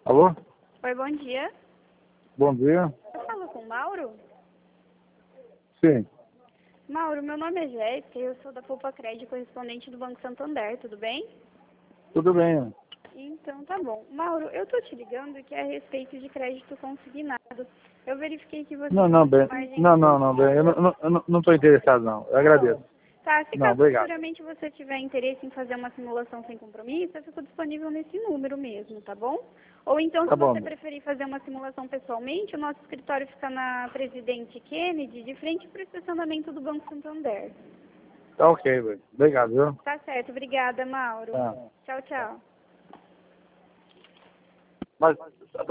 Alô? Oi, bom dia. Bom dia. Eu falo com o Mauro? Sim. Mauro, meu nome é Jéssica e eu sou da Poupa Crédito, correspondente do Banco Santander, tudo bem? Tudo bem. Então tá bom. Mauro, eu tô te ligando que é a respeito de crédito consignado. Eu verifiquei que você Não, tem não, bem. margem... Não, bem. Eu não estou interessado, não. Eu agradeço. Tá, se Não, caso obrigado. futuramente você tiver interesse em fazer uma simulação sem compromisso, eu fico disponível nesse número mesmo, tá bom? Ou então, Tá se bom. você preferir fazer uma simulação pessoalmente, o nosso escritório fica na Presidente Kennedy, de frente para o estacionamento do Banco Santander. Tá ok, velho. Obrigado, viu? Tá certo, obrigada, Mauro. Tá. Tchau, tchau. Mas